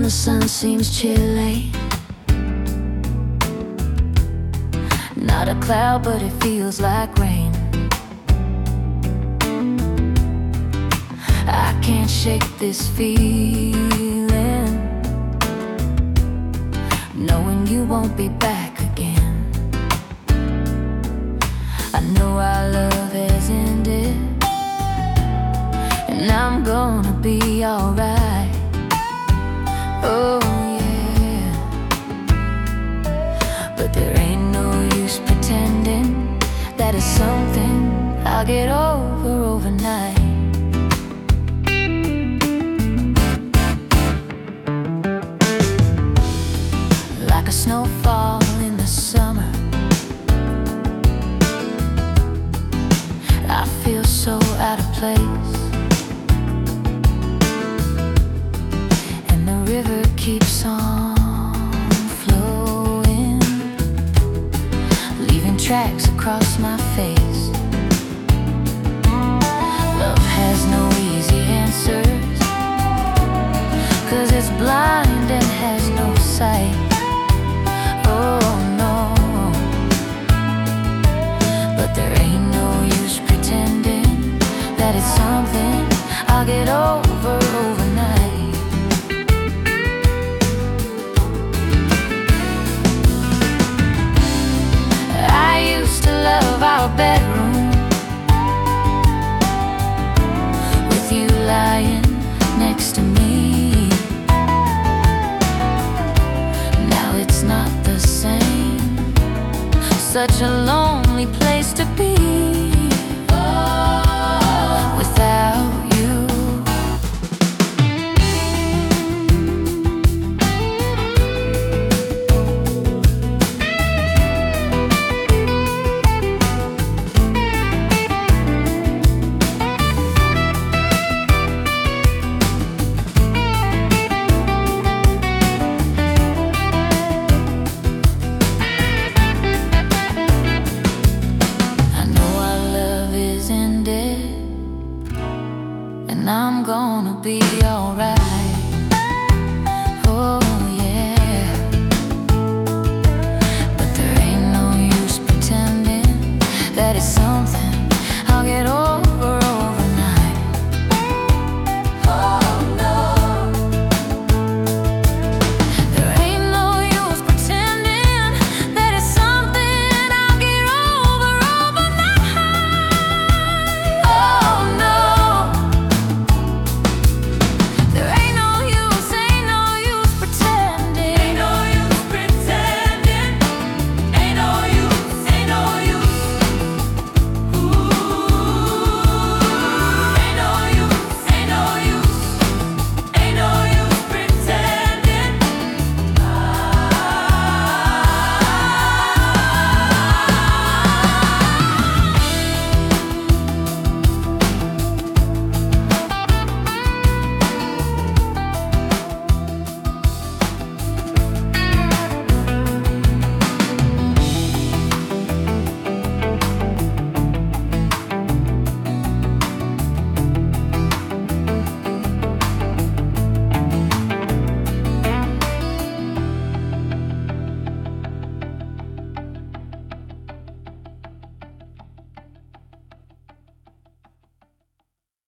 the sun seems chilly. Not a cloud, but it feels like rain. I can't shake this feeling, knowing you won't be back again. I know our love has ended, and I'm gonna be alright. Oh yeah, but there ain't no use pretending that it's something I'll get over overnight. Like a snowfall in the summer, I feel so out of place, and the river keeps on flowing, leaving tracks across my face. Love has no easy answers, 'cause it's blind and has no sight. Oh no, but there ain't no use pretending that it's something I'll get over overnight. I used to love our bedroom, with you lying next to me. Now it's not the same, such a lonely place to be.